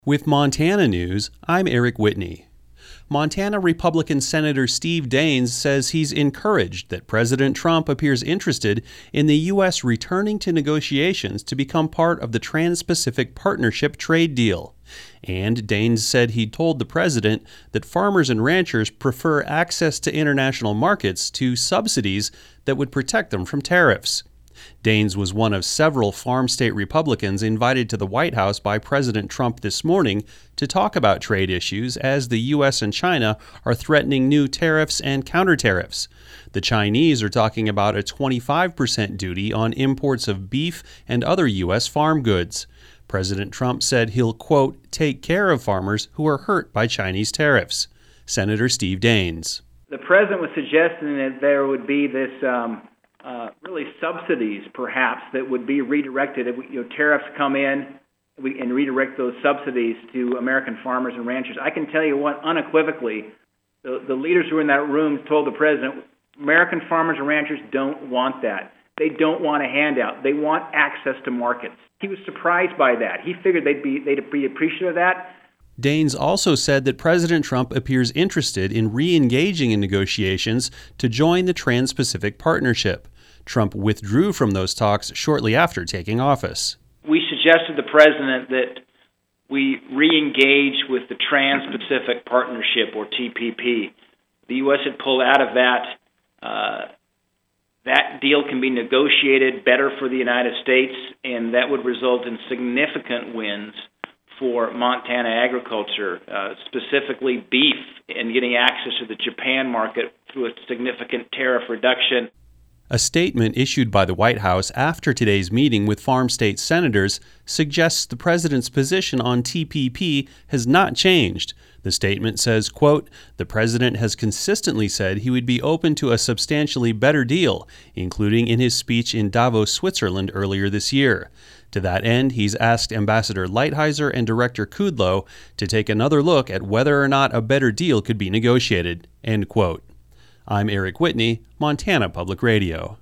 With Montana News, I'm Eric Whitney. Montana Republican Senator Steve Daines says he's encouraged that President Trump appears interested in the U.S. returning to negotiations to become part of the Trans-Pacific Partnership trade deal. And Daines said he told the president that farmers and ranchers prefer access to international markets to subsidies that would protect them from tariffs. Daines was one of several farm state Republicans invited to the White House by President Trump this morning to talk about trade issues as the U.S. and China are threatening new tariffs and counter-tariffs. The Chinese are talking about a 25% duty on imports of beef and other U.S. farm goods. President Trump said he'll, quote, take care of farmers who are hurt by Chinese tariffs. Senator Steve Daines. The president was suggesting that there would be this really subsidies, perhaps, that would be redirected. Tariffs come in and redirect those subsidies to American farmers and ranchers. I can tell you what, unequivocally, the leaders who were in that room told the president, American farmers and ranchers don't want that. They don't want a handout. They want access to markets. He was surprised by that. He figured they'd be appreciative of that. Daines also said that President Trump appears interested in re-engaging in negotiations to join the Trans-Pacific Partnership. Trump withdrew from those talks shortly after taking office. We suggested to the president that we re-engage with the Trans-Pacific Partnership, or TPP. The U.S. had pulled out of that. That deal can be negotiated better for the United States, and that would result in significant wins for Montana agriculture, specifically beef, and getting access to the Japan market through a significant tariff reduction. A statement issued by the White House after today's meeting with farm state senators suggests the president's position on TPP has not changed. The statement says, quote, the president has consistently said he would be open to a substantially better deal, including in his speech in Davos, Switzerland earlier this year. To that end, he's asked Ambassador Lighthizer and Director Kudlow to take another look at whether or not a better deal could be negotiated, end quote. I'm Eric Whitney, Montana Public Radio.